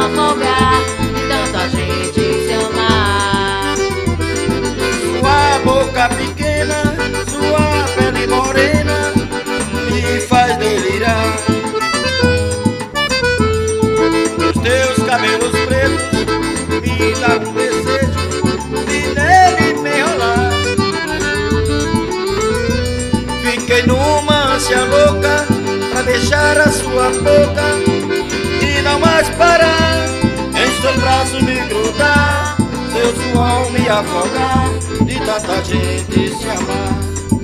afogar de tanto a gente se amar. Sua boca pequena, sua pele morena me faz delirar. Os teus cabelos pretos me dão um desejo de nele me enrolar. Fiquei numa ânsia louca pra beijar a sua boca e não mais parar, em seus braços me grudar, seu suor me afogar, de tanta gente se amar.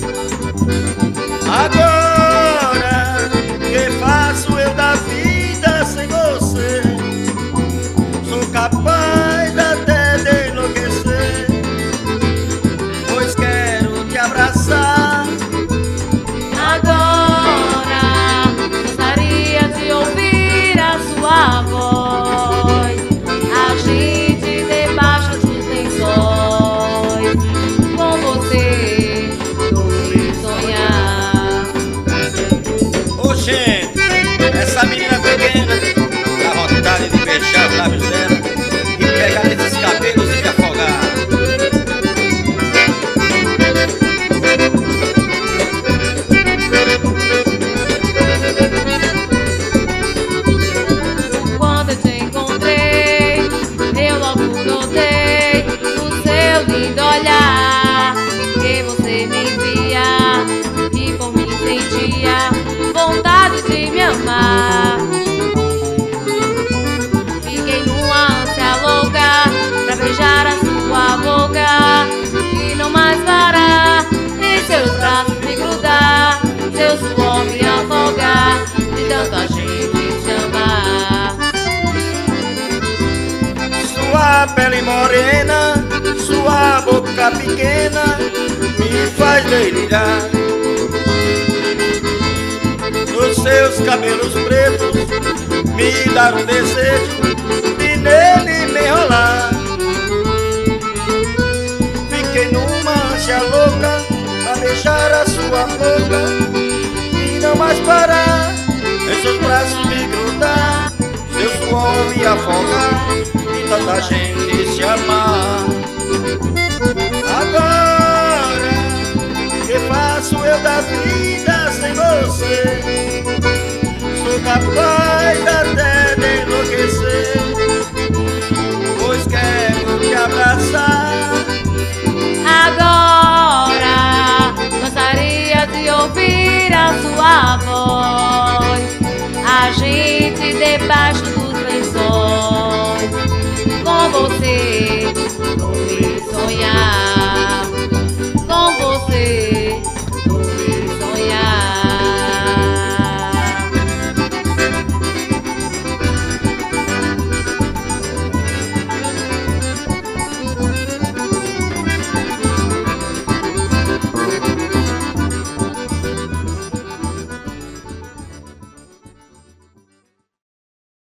Agora, que faço eu da vida sem você? Sou capaz até de enlouquecer, pois quero te abraçar. Agora gostaria de ouvir a sua voz, a gente debaixo dos lençóis, com você dormir e sonhar. Ô gente, essa menina pequena dá vontade de beijar os lábios dela e pegar nesses cabelos e me afogar. Quando eu te encontrei, eu logo notei no seu lindo olhar que você me via e por mim sentia vontade de me amar. Fiquei numa ânsia louca pra beijar a sua boca e não mais parar, em seus braços me grudar, seu suor me afogar, de tanto a gente se amar. Sua pele morena, sua boca pequena me faz delirar. Os seus cabelos pretos me dão um desejo de nele me enrolar. Fiquei numa ânsia louca pra beijar a sua boca e não mais parar, em seus braços me grudar, seu suor me afogar, de tanta gente se amar. Agora, que faço eu da vida sem você? Sou capaz até de enlouquecer, pois quero te abraçar. Agora gostaria de ouvir a sua voz, a gente debaixo do